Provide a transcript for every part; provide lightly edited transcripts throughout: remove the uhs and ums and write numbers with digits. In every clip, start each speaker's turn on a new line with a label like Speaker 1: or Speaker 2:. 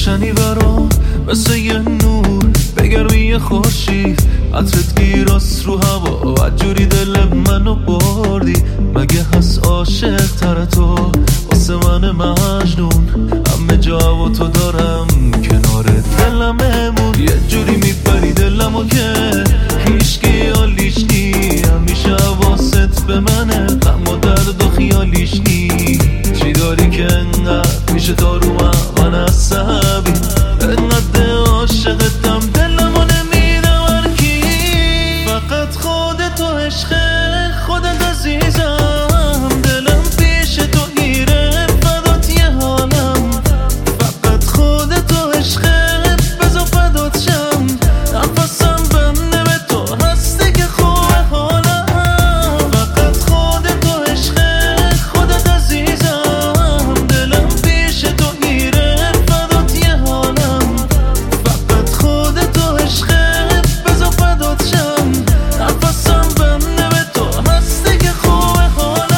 Speaker 1: روشنی برام مثل یه نور بگرمی خورشید، عطرت گیراست رو هوا و جوری دل منو بردی. مگه هست عاشق تر تو واسه من مجنون؟ همه جا و تو دارم کنار دلم امون. یه جوری میپری دلمو که هیچکی حالیش نی، همیشه حواست به منه، غم و درد و خیالیش نی. چی داری که انقدر میشه تا رو من عصبی؟ انقدر عاشقتم دلمو نمیدم هرکی، فقط خودت و عشق خودت عزیزم. دلم پیش تو گیره فدات یه حالم، فقط خودت و عشقت بذار فدات شم. نفسم بنده به تو هستی که خوبه حالم، فقط خودت و عشق خودت عزیزم. دلم پیش تو گیره فدات یه حالم، فقط خودت و عشق بذار فدات شم. نفسم بنده به تو هستی که خوبه حالم.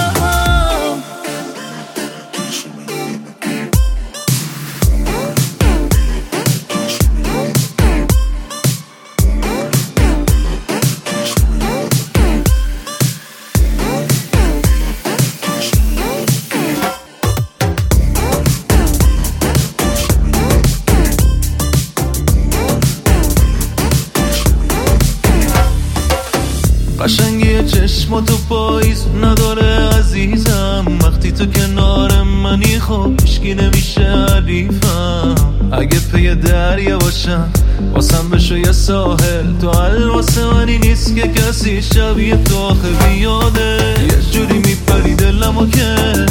Speaker 1: قشنگی چشماتو پاییز نداره عزیزم، وقتی تو کنار منی خب هیچکی نمیشه حریفم. اگه پی دریا باشم واسم بشو یه ساحل، تو حل واسه منی نیست که کسی شبیه تو آخه بیاده. یه جوری میپری دلمو که